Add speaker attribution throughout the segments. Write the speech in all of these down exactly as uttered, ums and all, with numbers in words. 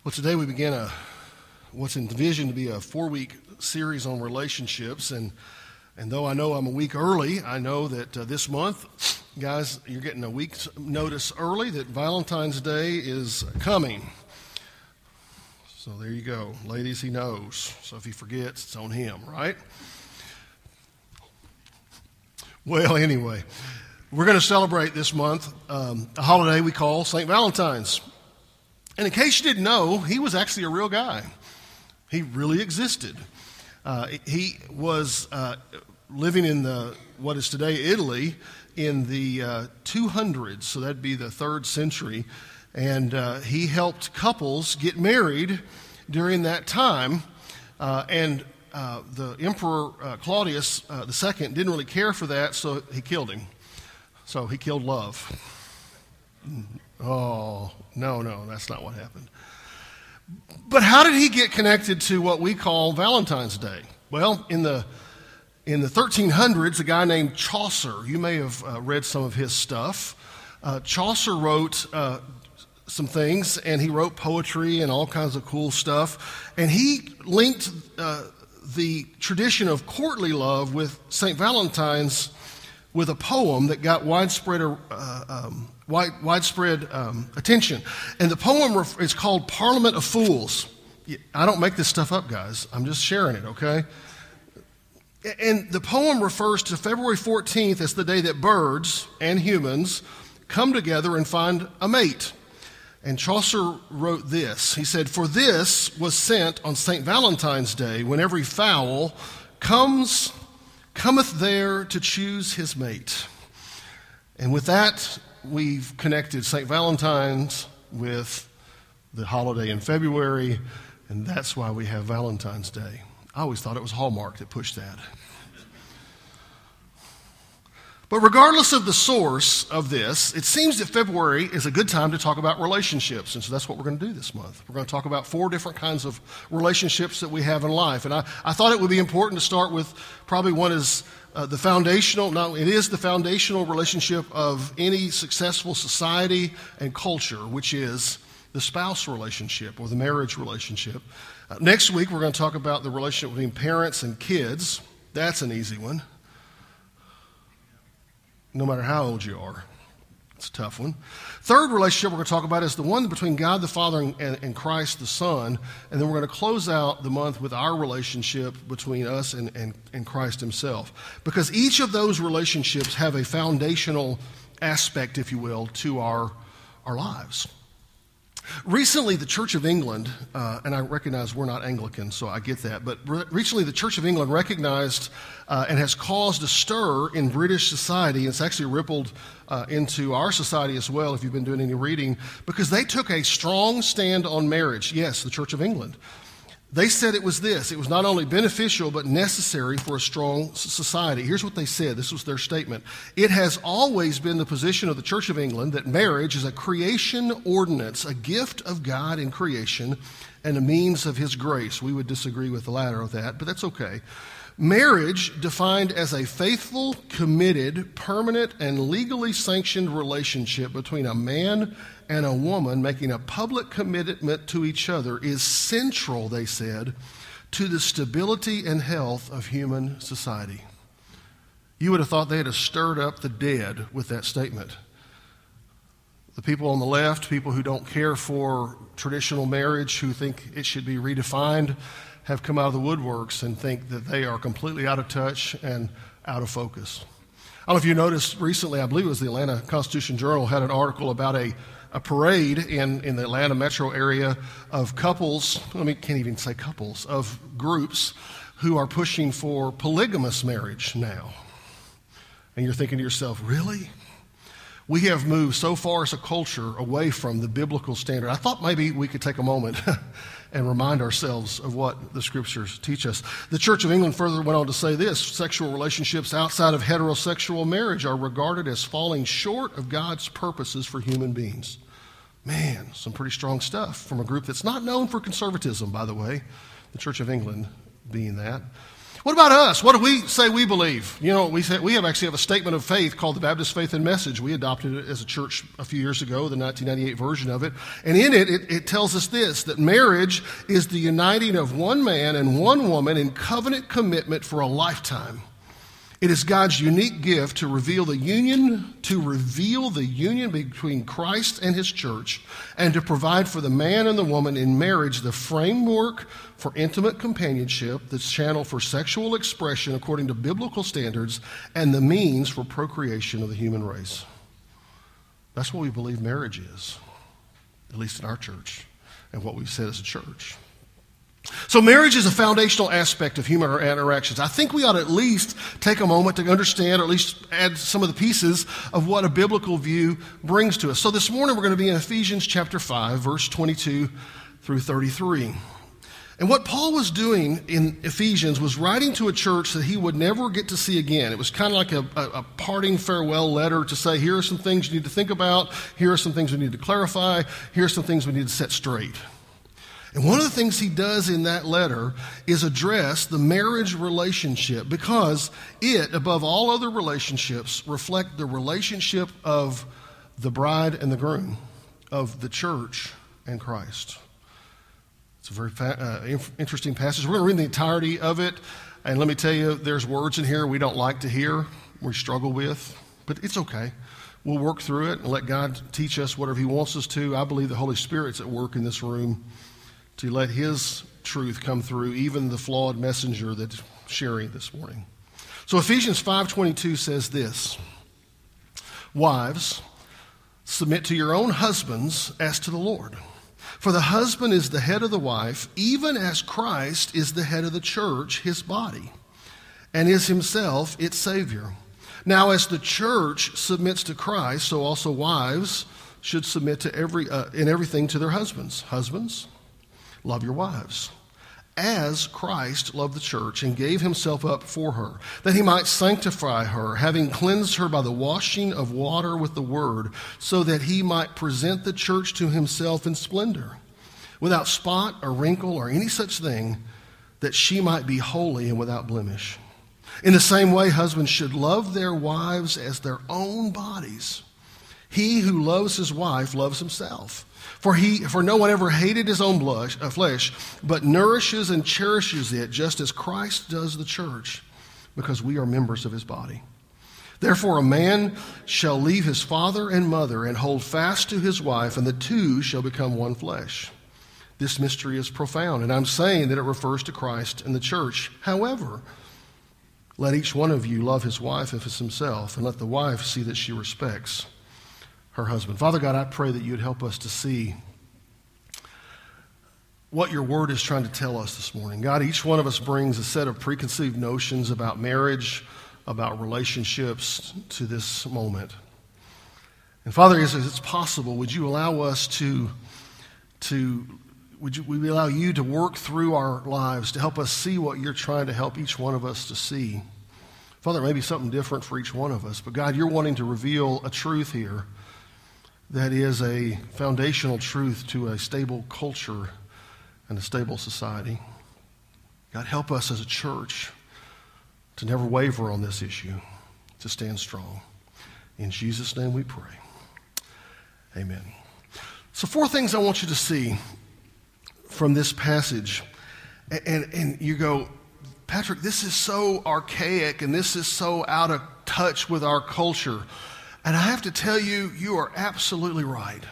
Speaker 1: Well, today we begin a what's envisioned to be a four-week series on relationships, and and though I know I'm a week early, I know that uh, this month, guys, you're getting a week's notice early that Valentine's Day is coming. So there you go, ladies. He knows. So if he forgets, it's on him, right? Well, anyway, we're going to celebrate this month um, a holiday we call Saint Valentine's. And in case you didn't know, he was actually a real guy. He really existed. Uh, he was uh, living in the what is today Italy in the uh, two hundreds, so that'd be the third century. And uh, he helped couples get married during that time. Uh, and uh, the Emperor uh, Claudius uh, the Second didn't really care for that, so he killed him. So he killed love. Oh, no, no, that's not what happened. But how did he get connected to what we call Valentine's Day? Well, in the in the thirteen hundreds, a guy named Chaucer, you may have uh, read some of his stuff. Uh, Chaucer wrote uh, some things, and he wrote poetry and all kinds of cool stuff. And he linked uh, the tradition of courtly love with Saint Valentine's with a poem that got widespread uh, um, wide, widespread um, attention. And the poem ref- is called Parliament of Fools. I don't make this stuff up, guys. I'm just sharing it, okay? And the poem refers to February fourteenth as the day that birds and humans come together and find a mate. And Chaucer wrote this. He said, "For this was sent on Saint Valentine's Day, when every fowl comes... cometh there to choose his mate." And with that, we've connected Saint Valentine's with the holiday in February, and that's why we have Valentine's Day. I always thought it was Hallmark that pushed that. But regardless of the source of this, it seems that February is a good time to talk about relationships, and so that's what we're going to do this month. We're going to talk about four different kinds of relationships that we have in life, and I, I thought it would be important to start with probably one is uh, the foundational, no, it is the foundational relationship of any successful society and culture, which is the spouse relationship or the marriage relationship. Uh, next week, we're going to talk about the relationship between parents and kids. That's an easy one. No matter how old you are. It's a tough one. Third relationship we're going to talk about is the one between God the Father and, and, and Christ the Son. And then we're going to close out the month with our relationship between us and, and, and Christ himself. Because each of those relationships have a foundational aspect, if you will, to our, our lives. Recently, the Church of England, uh, and I recognize we're not Anglican, so I get that, but re- recently the Church of England recognized uh, and has caused a stir in British society. It's actually rippled uh, into our society as well, if you've been doing any reading, because they took a strong stand on marriage. Yes, the Church of England. They said it was this. It was not only beneficial, but necessary for a strong society. Here's what they said. This was their statement. "It has always been the position of the Church of England that marriage is a creation ordinance, a gift of God in creation, and a means of his grace." We would disagree with the latter of that, but that's okay. "Marriage, defined as a faithful, committed, permanent, and legally sanctioned relationship between a man and a woman making a public commitment to each other, is central," they said, "to the stability and health of human society." You would have thought they had stirred up the dead with that statement. The people on the left, people who don't care for traditional marriage, who think it should be redefined, have come out of the woodworks and think that they are completely out of touch and out of focus. I don't know if you noticed recently, I believe it was the Atlanta Constitution-Journal had an article about a, a parade in, in the Atlanta metro area of couples, I mean, can't even say couples, of groups who are pushing for polygamous marriage now. And you're thinking to yourself, really? We have moved so far as a culture away from the biblical standard. I thought maybe we could take a moment and remind ourselves of what the scriptures teach us. The Church of England further went on to say this: "Sexual relationships outside of heterosexual marriage are regarded as falling short of God's purposes for human beings." Man, some pretty strong stuff from a group that's not known for conservatism, by the way, the Church of England being that. What about us? What do we say we believe? You know, we say, we have actually have a statement of faith called the Baptist Faith and Message. We adopted it as a church a few years ago, the nineteen ninety-eight version of it. And in it, it, it tells us this, that marriage is the uniting of one man and one woman in covenant commitment for a lifetime. It is God's unique gift to reveal the union, to reveal the union between Christ and his church, and to provide for the man and the woman in marriage the framework for intimate companionship, the channel for sexual expression according to biblical standards, and the means for procreation of the human race. That's what we believe marriage is, at least in our church, and what we've said as a church. So marriage is a foundational aspect of human interactions. I think we ought to at least take a moment to understand, or at least add some of the pieces of what a biblical view brings to us. So this morning we're going to be in Ephesians chapter five, verse twenty-two through thirty-three. And what Paul was doing in Ephesians was writing to a church that he would never get to see again. It was kind of like a, a, a parting farewell letter to say, here are some things you need to think about, here are some things we need to clarify, here are some things we need to set straight. And one of the things he does in that letter is address the marriage relationship, because it, above all other relationships, reflect the relationship of the bride and the groom, of the church and Christ. It's a very fa- uh, inf- interesting passage. We're going to read the entirety of it, and let me tell you, there's words in here we don't like to hear, we struggle with, but it's okay. We'll work through it and let God teach us whatever he wants us to. I believe the Holy Spirit's at work in this room to let his truth come through, even the flawed messenger that's sharing this morning. So Ephesians five twenty-two says this, wives, submit to your own husbands as to the Lord. For the husband is the head of the wife, even as Christ is the head of the church, his body, and is himself its Savior. Now as the church submits to Christ, so also wives should submit to every uh, in everything to their husbands. Husbands, love your wives, as Christ loved the church and gave himself up for her, that he might sanctify her, having cleansed her by the washing of water with the word, so that he might present the church to himself in splendor, without spot or wrinkle or any such thing, that she might be holy and without blemish. In the same way, husbands should love their wives as their own bodies. He who loves his wife loves himself. For he, for no one ever hated his own blush, uh, flesh, but nourishes and cherishes it, just as Christ does the church, because we are members of his body. Therefore a man shall leave his father and mother and hold fast to his wife, and the two shall become one flesh. This mystery is profound, and I'm saying that it refers to Christ and the church. However, let each one of you love his wife as himself, and let the wife see that she respects her husband. Father God, I pray that you'd help us to see what your word is trying to tell us this morning. God, each one of us brings a set of preconceived notions about marriage, about relationships to this moment. And Father, as it's possible, would you allow us to, to would you, would we allow you to work through our lives to help us see what you're trying to help each one of us to see? Father, it may be something different for each one of us, but God, you're wanting to reveal a truth here that is a foundational truth to a stable culture and a stable society. God, help us as a church to never waver on this issue, to stand strong. In Jesus' name we pray. Amen. So four things I want you to see from this passage. And, and, and you go, Patrick, this is so archaic and this is so out of touch with our culture. And I have to tell you, you are absolutely right.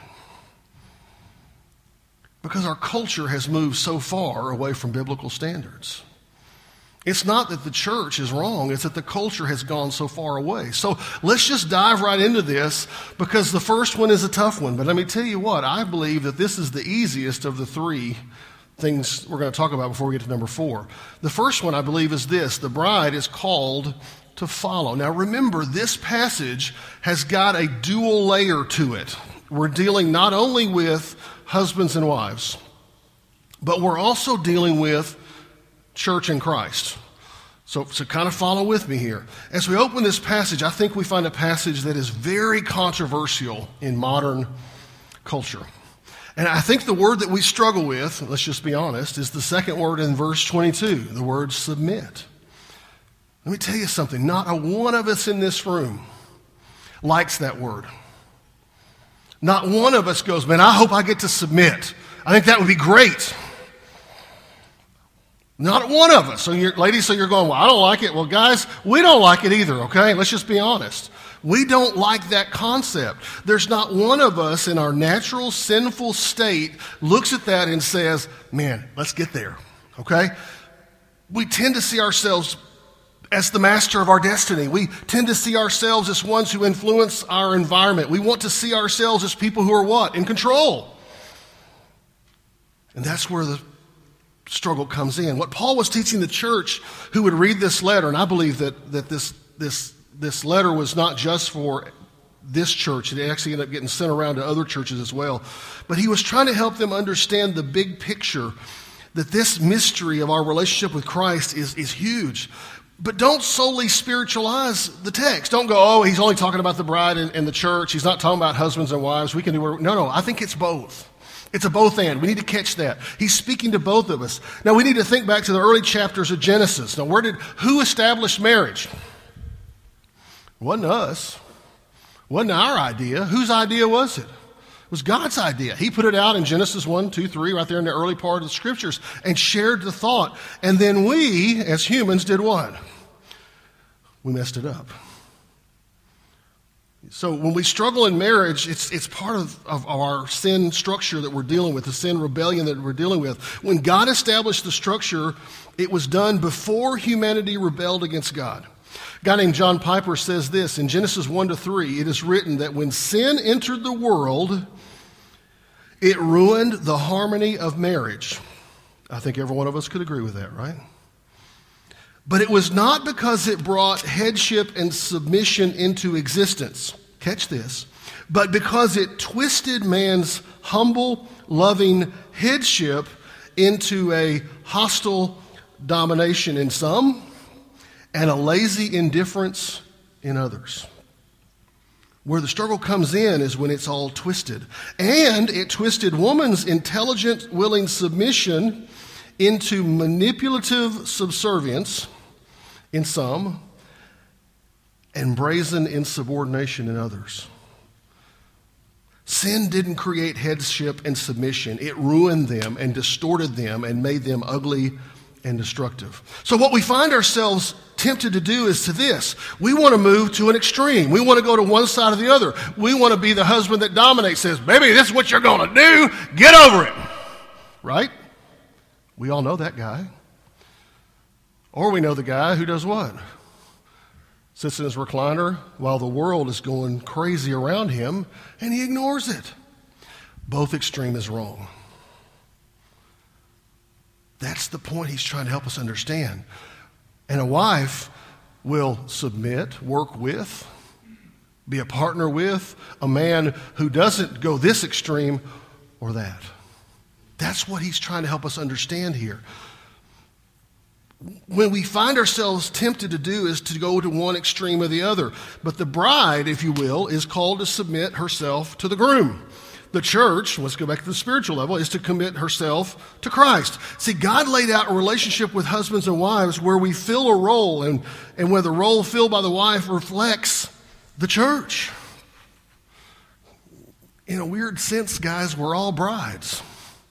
Speaker 1: Because our culture has moved so far away from biblical standards. It's not that the church is wrong, it's that the culture has gone so far away. So let's just dive right into this, because the first one is a tough one. But let me tell you what, I believe that this is the easiest of the three things we're going to talk about before we get to number four. The first one, I believe, is this: the bride is called to follow. Now remember, this passage has got a dual layer to it. We're dealing not only with husbands and wives, but we're also dealing with church and Christ. So, so kind of follow with me here. As we open this passage, I think we find a passage that is very controversial in modern culture. And I think the word that we struggle with, let's just be honest, is the second word in verse twenty-two, the word submit. Let me tell you something. Not a one of us in this room likes that word. Not one of us goes, man, I hope I get to submit. I think that would be great. Not one of us. So you're, ladies, so you're going, well, I don't like it. Well, guys, we don't like it either, okay? Let's just be honest. We don't like that concept. There's not one of us in our natural sinful state looks at that and says, man, let's get there, okay? We tend to see ourselves as the master of our destiny. We tend to see ourselves as ones who influence our environment. We want to see ourselves as people who are what? In control. And that's where the struggle comes in. What Paul was teaching the church who would read this letter, and I believe that, that this, this, this letter was not just for this church. It actually ended up getting sent around to other churches as well. But he was trying to help them understand the big picture, that this mystery of our relationship with Christ is, is huge. But don't solely spiritualize the text. Don't go, oh, he's only talking about the bride and, and the church. He's not talking about husbands and wives. We can do it. No, no, I think it's both. It's a both and. We need to catch that. He's speaking to both of us. Now, we need to think back to the early chapters of Genesis. Now, where did, who established marriage? It wasn't us. It wasn't our idea. Whose idea was it? It was God's idea. He put it out in Genesis one, two, three, right there in the early part of the scriptures, and shared the thought. And then we, as humans, did what? We messed it up. So when we struggle in marriage, it's it's part of, of our sin structure that we're dealing with, the sin rebellion that we're dealing with. When God established the structure, it was done before humanity rebelled against God. A guy named John Piper says this, in Genesis one to three, it is written that when sin entered the world, it ruined the harmony of marriage. I think every one of us could agree with that, right? But it was not because it brought headship and submission into existence. Catch this. But because it twisted man's humble, loving headship into a hostile domination in some and a lazy indifference in others. Where the struggle comes in is when it's all twisted. And it twisted woman's intelligent, willing submission into manipulative subservience in some and brazen insubordination in others. Sin didn't create headship and submission. It ruined them and distorted them and made them ugly and destructive. So what we find ourselves tempted to do is to this. We want to move to an extreme. We want to go to one side or the other. We want to be the husband that dominates, says, baby, this is what you're going to do. Get over it. Right? We all know that guy. Or we know the guy who does what? Sits in his recliner while the world is going crazy around him, and he ignores it. Both extreme is wrong. That's the point he's trying to help us understand. And a wife will submit, work with, be a partner with a man who doesn't go this extreme or that. That's what he's trying to help us understand here. When we find ourselves tempted to do is to go to one extreme or the other. But the bride, if you will, is called to submit herself to the groom. The church, let's go back to the spiritual level, is to commit herself to Christ. See, God laid out a relationship with husbands and wives where we fill a role, and, and where the role filled by the wife reflects the church. In a weird sense, guys, we're all brides.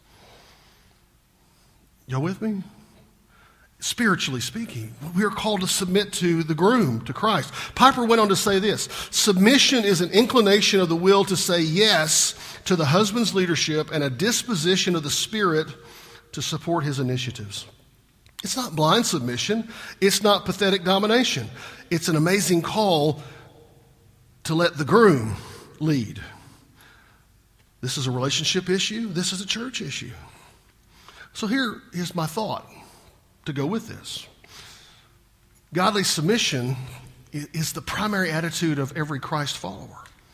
Speaker 1: Y'all with me? Spiritually speaking, we are called to submit to the groom, to Christ. Piper went on to say this: submission is an inclination of the will to say yes to the husband's leadership and a disposition of the spirit to support his initiatives. It's not blind submission. It's not pathetic domination. It's an amazing call to let the groom lead. This is a relationship issue. This is a church issue. So here is my thought to go with this. Godly submission is the primary attitude of every Christ follower.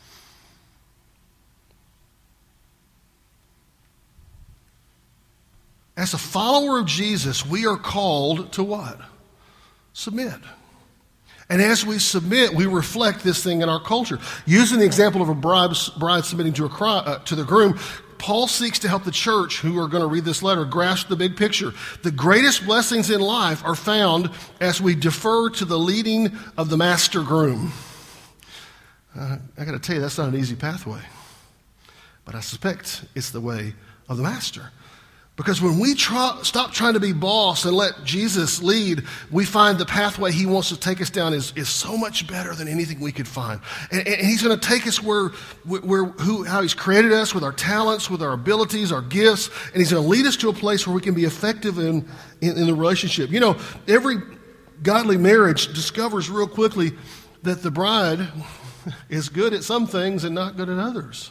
Speaker 1: As a follower of Jesus, we are called to what? Submit. And as we submit, we reflect this thing in our culture. Using the example of a bride, bride submitting to, a, uh, to the groom, Paul seeks to help the church who are going to read this letter grasp the big picture. The greatest blessings in life are found as we defer to the leading of the master groom. Uh, I got to tell you, that's not an easy pathway. But I suspect it's the way of the master. Because when we try, stop trying to be boss and let Jesus lead, we find the pathway he wants to take us down is, is so much better than anything we could find. And, and he's going to take us where, where who, how he's created us with our talents, with our abilities, our gifts, and he's going to lead us to a place where we can be effective in, in, in the relationship. You know, every godly marriage discovers real quickly that the bride is good at some things and not good at others.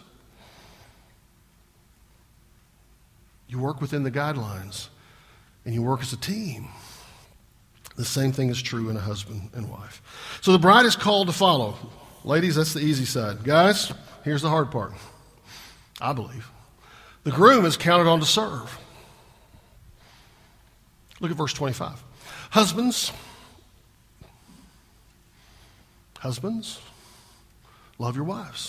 Speaker 1: You work within the guidelines, and you work as a team. The same thing is true in a husband and wife. So the bride is called to follow. Ladies, that's the easy side. Guys, here's the hard part, I believe. The groom is counted on to serve. Look at verse twenty-five. Husbands, husbands, love your wives.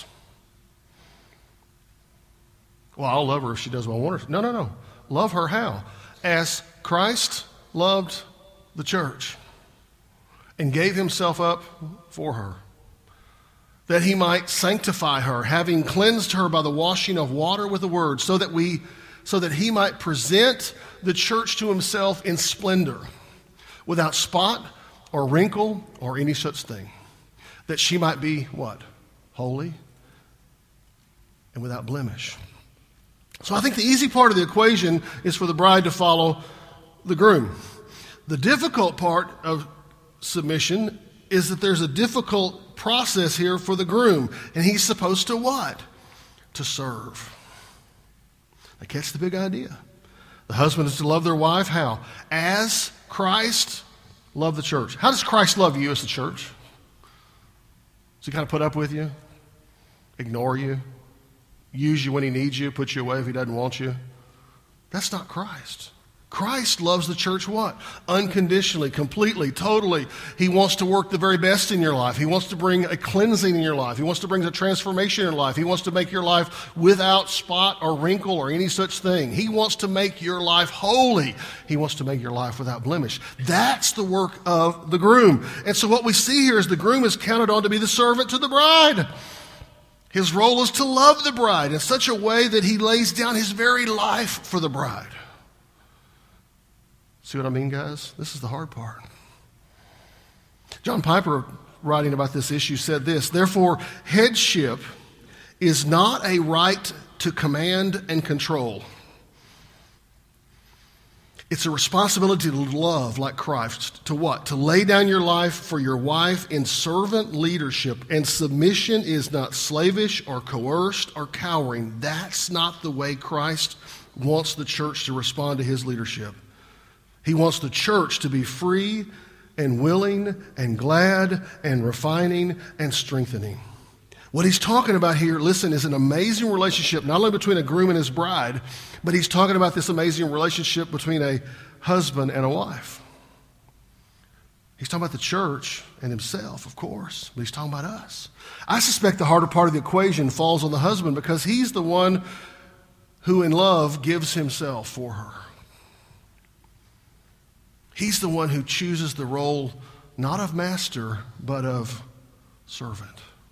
Speaker 1: Well, I'll love her if she does what I want her to. No, no, no. Love her how? As Christ loved the church and gave himself up for her, that he might sanctify her, having cleansed her by the washing of water with the word, so that we, so that he might present the church to himself in splendor, without spot or wrinkle or any such thing, that she might be what? Holy and without blemish. So I think the easy part of the equation is for the bride to follow the groom. The difficult part of submission is that there's a difficult process here for the groom. And he's supposed to what? To serve. Now catch the big idea. The husband is to love their wife how? As Christ loved the church. How does Christ love you as the church? Does he kind of put up with you? Ignore you? Use you when he needs you, put you away if he doesn't want you? That's not Christ. Christ loves the church what? Unconditionally, completely, totally. He wants to work the very best in your life. He wants to bring a cleansing in your life. He wants to bring a transformation in your life. He wants to make your life without spot or wrinkle or any such thing. He wants to make your life holy. He wants to make your life without blemish. That's the work of the groom. And so what we see here is the groom is counted on to be the servant to the bride. His role is to love the bride in such a way that he lays down his very life for the bride. See what I mean, guys? This is the hard part. John Piper, writing about this issue, said this: therefore, headship is not a right to command and control. It's a responsibility to love like Christ. To what? To lay down your life for your wife in servant leadership. And submission is not slavish or coerced or cowering. That's not the way Christ wants the church to respond to his leadership. He wants the church to be free and willing and glad and refining and strengthening. What he's talking about here, listen, is an amazing relationship, not only between a groom and his bride, but he's talking about this amazing relationship between a husband and a wife. He's talking about the church and himself, of course, but he's talking about us. I suspect the harder part of the equation falls on the husband because he's the one who in love gives himself for her. He's the one who chooses the role not of master, but of servant,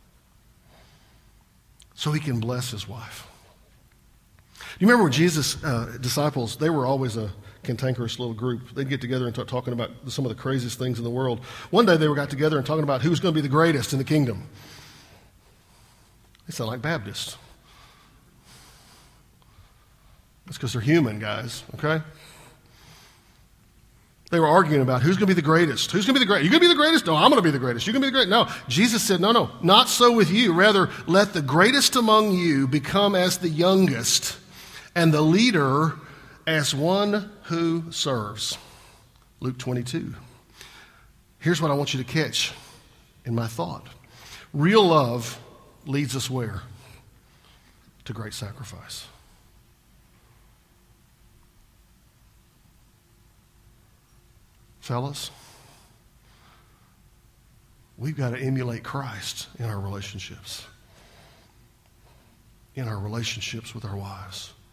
Speaker 1: so he can bless his wife. You remember when Jesus' uh, disciples, they were always a cantankerous little group. They'd get together and start talking about some of the craziest things in the world. One day they were got together and talking about who's going to be the greatest in the kingdom. They sound like Baptists. That's because they're human, guys, okay? They were arguing about who's going to be the greatest. Who's going to be the greatest? You going to be the greatest? No, I'm going to be the greatest. You're going to be the greatest? No. Jesus said, no, no, not so with you. Rather, let the greatest among you become as the youngest, and the leader as one who serves. Luke twenty-two. Here's what I want you to catch in my thought. Real love leads us where? To great sacrifice. Fellas, we've got to emulate Christ in our relationships, in our relationships with our wives.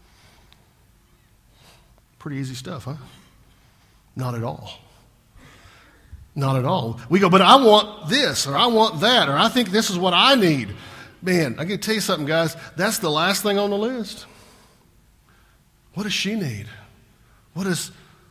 Speaker 1: Pretty easy stuff, huh? Not at all. Not at all. We go, but I want this, or I want that, or I think this is what I need. Man, I can tell you something, guys. That's the last thing on the list. What does she need? What does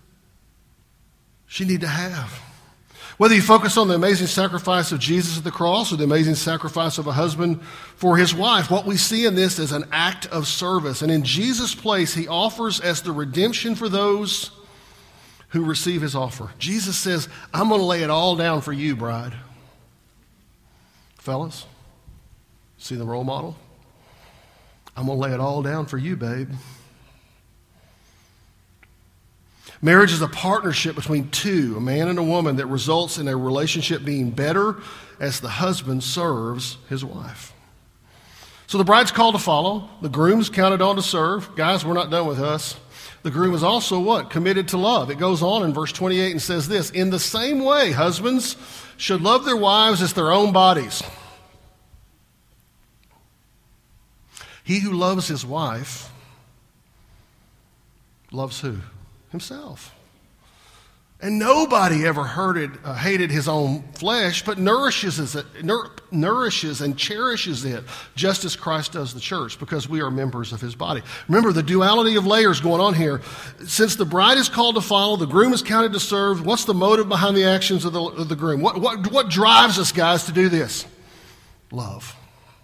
Speaker 1: she need to have? Whether you focus on the amazing sacrifice of Jesus at the cross or the amazing sacrifice of a husband for his wife, what we see in this is an act of service. And in Jesus' place, he offers as the redemption for those who receive his offer. Jesus says, I'm going to lay it all down for you, bride. Fellas, see the role model? I'm going to lay it all down for you, babe. Marriage is a partnership between two, a man and a woman, that results in a relationship being better as the husband serves his wife. So the bride's called to follow. The groom's counted on to serve. Guys, we're not done with us. The groom is also what? Committed to love. It goes on in verse twenty-eight and says this, in the same way, husbands should love their wives as their own bodies. He who loves his wife loves who? Himself. And nobody ever hurted, uh, hated his own flesh, but nourishes it, nur- nourishes and cherishes it, just as Christ does the church, because we are members of his body. Remember the duality of layers going on here. Since the bride is called to follow, the groom is counted to serve. What's the motive behind the actions of the, of the groom? What, what, what drives us, guys, to do this? Love.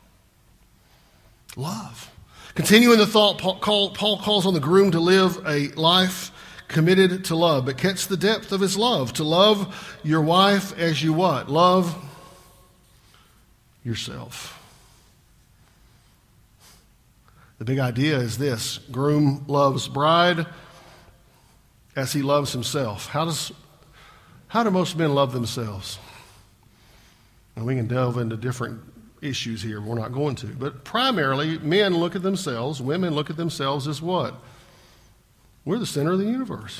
Speaker 1: Love. Continuing the thought, Paul, Paul calls on the groom to live a life committed to love. But catch the depth of his love. To love your wife as you what? Love yourself. The big idea is this. Groom loves bride as he loves himself. How does, how do most men love themselves? And we can delve into different issues here. We're not going to. But primarily, men look at themselves. Women look at themselves as what? We're the center of the universe.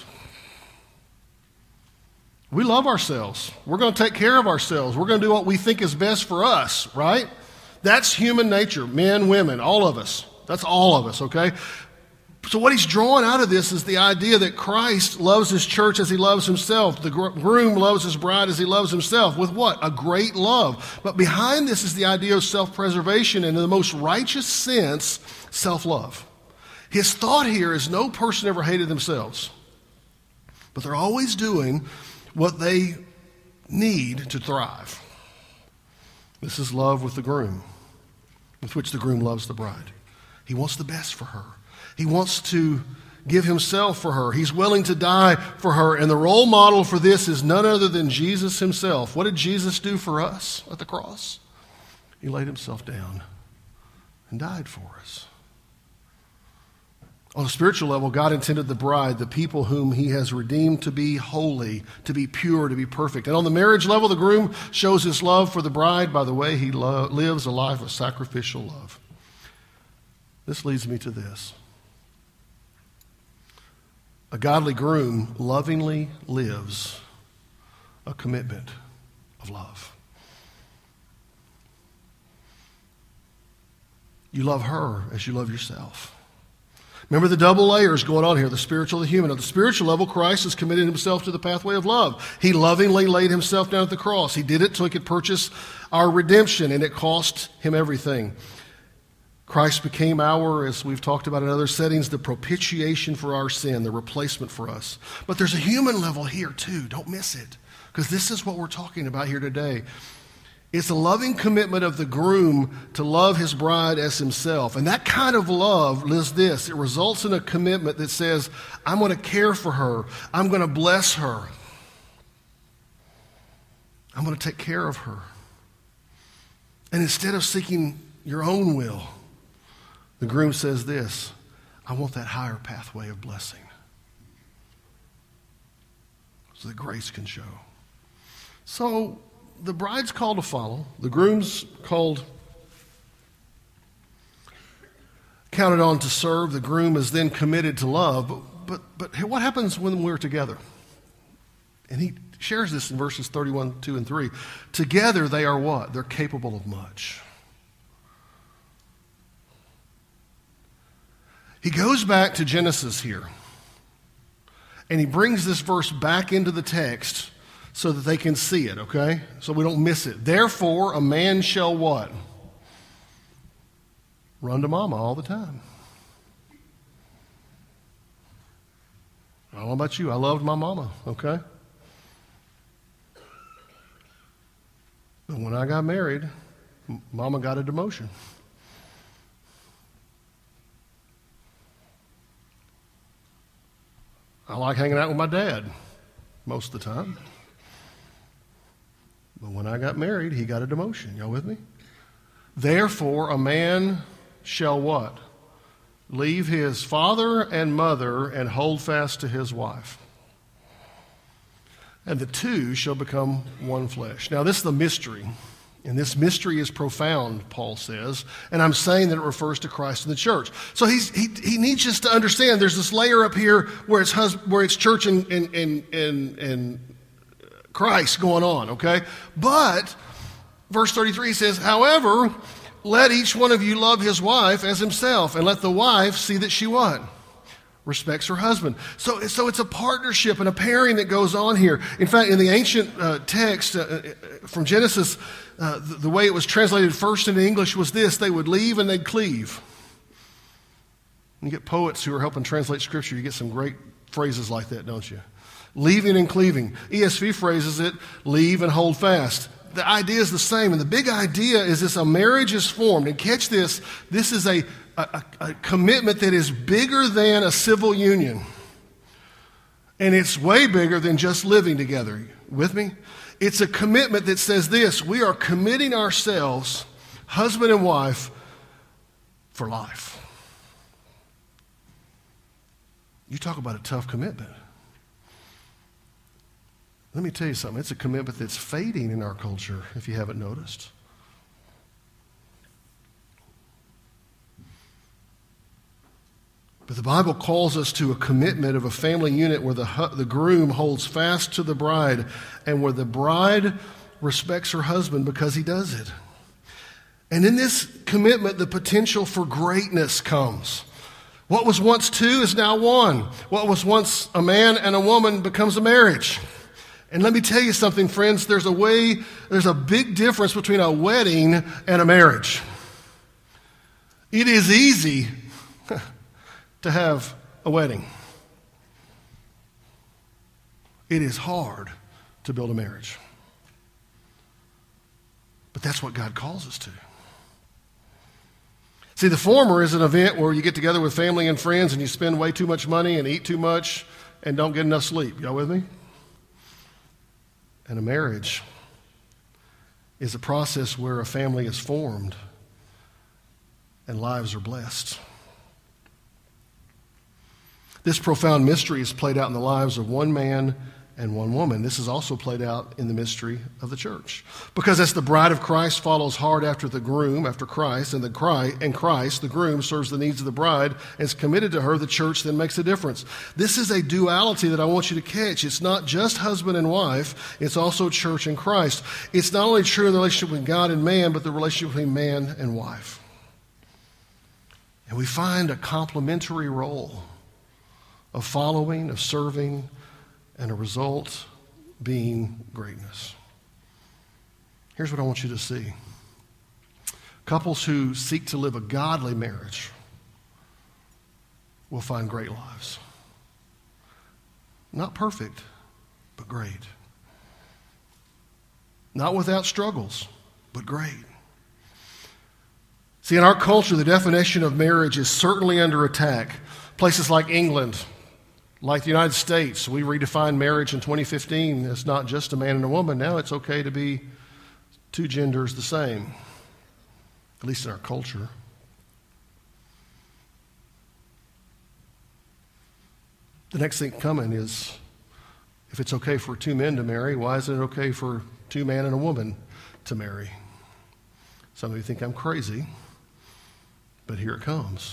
Speaker 1: We love ourselves. We're going to take care of ourselves. We're going to do what we think is best for us, right? That's human nature. Men, women, all of us. That's all of us, okay? So what he's drawing out of this is the idea that Christ loves his church as he loves himself. The groom loves his bride as he loves himself. With what? A great love. But behind this is the idea of self-preservation and in the most righteous sense, self-love. His thought here is no person ever hated themselves, but they're always doing what they need to thrive. This is love with the groom, with which the groom loves the bride. He wants the best for her. He wants to give himself for her. He's willing to die for her. And the role model for this is none other than Jesus himself. What did Jesus do for us at the cross? He laid himself down and died for us. On a spiritual level, God intended the bride, the people whom he has redeemed, to be holy, to be pure, to be perfect. And on the marriage level, the groom shows his love for the bride by the way he lo- lives a life of sacrificial love. This leads me to this. A godly groom lovingly lives a commitment of love. You love her as you love yourself. Remember the double layers going on here, the spiritual, the human. At the spiritual level, Christ has committed himself to the pathway of love. He lovingly laid himself down at the cross. He did it so he could purchase our redemption, and it cost him everything. Christ became our, as we've talked about in other settings, the propitiation for our sin, the replacement for us. But there's a human level here too. Don't miss it, because this is what we're talking about here today. It's a loving commitment of the groom to love his bride as himself. And that kind of love is this. It results in a commitment that says, I'm going to care for her. I'm going to bless her. I'm going to take care of her. And instead of seeking your own will, the groom says this, I want that higher pathway of blessing so that grace can show. So the bride's called to follow. The groom's called, counted on to serve. The groom is then committed to love. But, but, but what happens when we're together? And he shares this in verses thirty-one, two, and three. Together they are what? They're capable of much. He goes back to Genesis here. And he brings this verse back into the text so that they can see it, okay? So we don't miss it. Therefore, a man shall what? Run to mama all the time. I don't know about you. I loved my mama, okay? But when I got married, mama got a demotion. I like hanging out with my dad most of the time. But when I got married, he got a demotion. Y'all with me? Therefore, a man shall what? Leave his father and mother and hold fast to his wife. And the two shall become one flesh. Now, this is the mystery. And this mystery is profound, Paul says. And I'm saying that it refers to Christ and the church. So he's, he he needs us to understand there's this layer up here where it's hus- where it's church and, and, and, and, and Christ going on, okay? But verse thirty-three says, however, let each one of you love his wife as himself, and let the wife see that she what? Respects her husband. So, so it's a partnership and a pairing that goes on here. In fact, in the ancient uh, text uh, from Genesis, uh, the, the way it was translated first into English was this: they would leave and they'd cleave. You get poets who are helping translate Scripture, you get some great phrases like that, don't you? Leaving and cleaving. E S V phrases it, leave and hold fast. The idea is the same, and the big idea is this: a marriage is formed. And catch this, this is a A, a commitment that is bigger than a civil union. And it's way bigger than just living together. With me? It's a commitment that says this: we are committing ourselves, husband and wife, for life. You talk about a tough commitment. Let me tell you something. It's a commitment that's fading in our culture, if you haven't noticed. But the Bible calls us to a commitment of a family unit where the, the groom holds fast to the bride and where the bride respects her husband because he does it. And in this commitment, the potential for greatness comes. What was once two is now one. What was once a man and a woman becomes a marriage. And let me tell you something, friends. There's a way, there's a big difference between a wedding and a marriage. It is easy to have a wedding. It is hard to build a marriage. But that's what God calls us to. See, the former is an event where you get together with family and friends and you spend way too much money and eat too much and don't get enough sleep. Y'all with me? And a marriage is a process where a family is formed and lives are blessed. This profound mystery is played out in the lives of one man and one woman. This is also played out in the mystery of the church. Because as the bride of Christ follows hard after the groom, after Christ, and the Christ, and Christ, the groom, serves the needs of the bride and is committed to her, the church then makes a difference. This is a duality that I want you to catch. It's not just husband and wife. It's also church and Christ. It's not only true in the relationship between God and man, but the relationship between man and wife. And we find a complementary role of following, of serving, and a result being greatness. Here's what I want you to see. Couples who seek to live a godly marriage will find great lives. Not perfect, but great. Not without struggles, but great. See, in our culture, the definition of marriage is certainly under attack. Places like England, like the United States, we redefined marriage in twenty fifteen as not just a man and a woman. Now it's okay to be two genders the same, at least in our culture. The next thing coming is, if it's okay for two men to marry, why isn't it okay for two men and a woman to marry? Some of you think I'm crazy, but here it comes.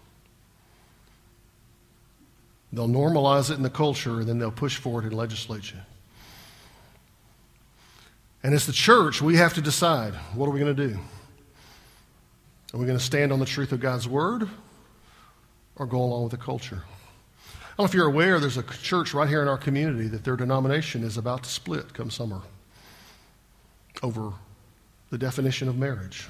Speaker 1: They'll normalize it in the culture, and then they'll push for it in legislation. And as the church, we have to decide, what are we going to do? Are we going to stand on the truth of God's word or go along with the culture? I don't know if you're aware, there's a church right here in our community that their denomination is about to split come summer over the definition of marriage.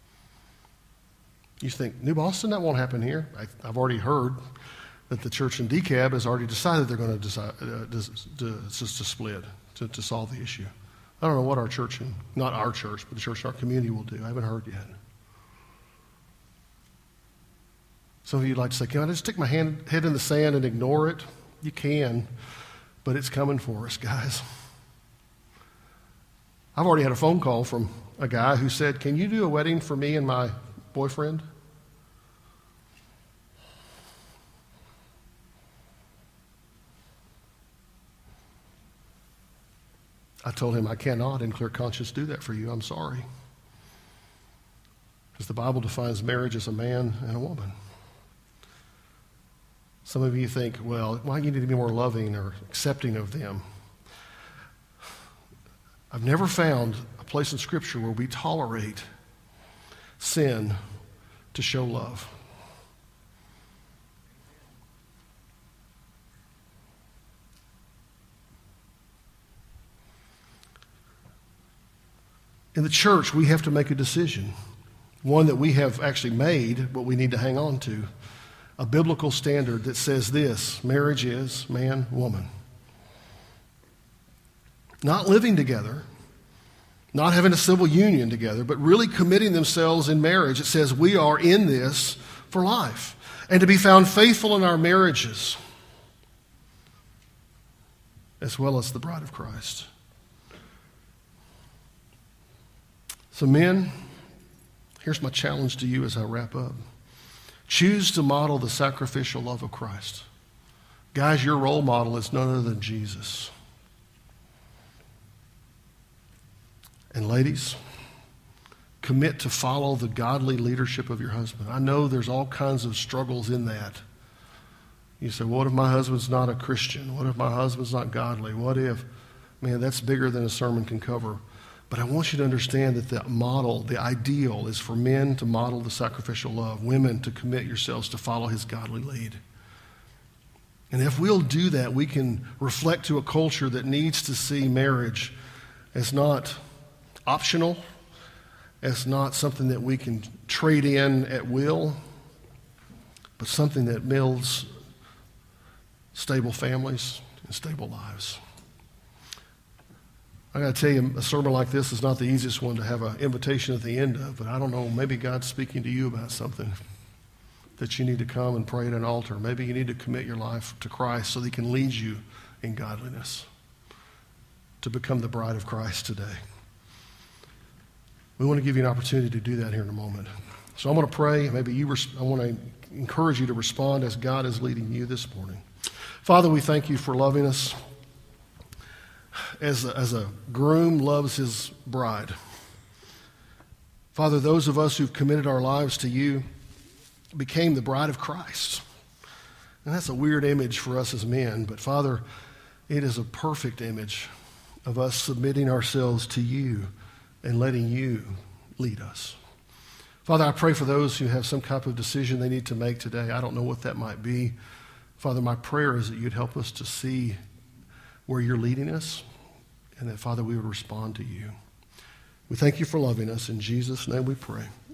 Speaker 1: You think, New Boston, that won't happen here. I, I've already heard that the church in DeKalb has already decided they're going to decide uh, to, to, to split to, to solve the issue. I don't know what our church, in, not our church, but the church in our community will do. I haven't heard yet. Some of you like to say, can I just stick my hand, head in the sand and ignore it? You can, but it's coming for us, guys. I've already had a phone call from a guy who said, can you do a wedding for me and my boyfriend? I told him I cannot in clear conscience do that for you. I'm sorry. Because the Bible defines marriage as a man and a woman. Some of you think, well, why you need to be more loving or accepting of them. I've never found a place in Scripture where we tolerate sin to show love. In the church, we have to make a decision, one that we have actually made, but we need to hang on to. A biblical standard that says this: marriage is man, woman. Not living together, not having a civil union together, but really committing themselves in marriage. It says we are in this for life, and to be found faithful in our marriages, as well as the bride of Christ. So men, here's my challenge to you as I wrap up. Choose to model the sacrificial love of Christ. Guys, your role model is none other than Jesus. And ladies, commit to follow the godly leadership of your husband. I know there's all kinds of struggles in that. You say, what if my husband's not a Christian? What if my husband's not godly? What if, man, that's bigger than a sermon can cover. But I want you to understand that the model, the ideal, is for men to model the sacrificial love, women to commit yourselves to follow his godly lead. And if we'll do that, we can reflect to a culture that needs to see marriage as not optional, as not something that we can trade in at will, but something that builds stable families and stable lives. I got to tell you, a sermon like this is not the easiest one to have an invitation at the end of, but I don't know, maybe God's speaking to you about something that you need to come and pray at an altar. Maybe you need to commit your life to Christ so that he can lead you in godliness to become the bride of Christ today. We want to give you an opportunity to do that here in a moment. So I'm going to pray. Maybe you. Res- I want to encourage you to respond as God is leading you this morning. Father, we thank you for loving us. As a, as a groom loves his bride. Father, those of us who've committed our lives to you became the bride of Christ. And that's a weird image for us as men, but Father, it is a perfect image of us submitting ourselves to you and letting you lead us. Father, I pray for those who have some type of decision they need to make today. I don't know what that might be. Father, my prayer is that you'd help us to see where you're leading us, and that, Father, we would respond to you. We thank you for loving us. In Jesus' name we pray.